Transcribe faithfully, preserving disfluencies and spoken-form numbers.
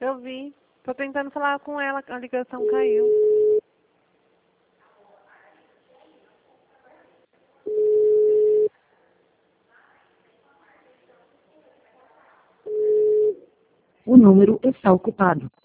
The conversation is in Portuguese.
Eu vi. Tô tentando falar com ela, a ligação caiu. O número está ocupado.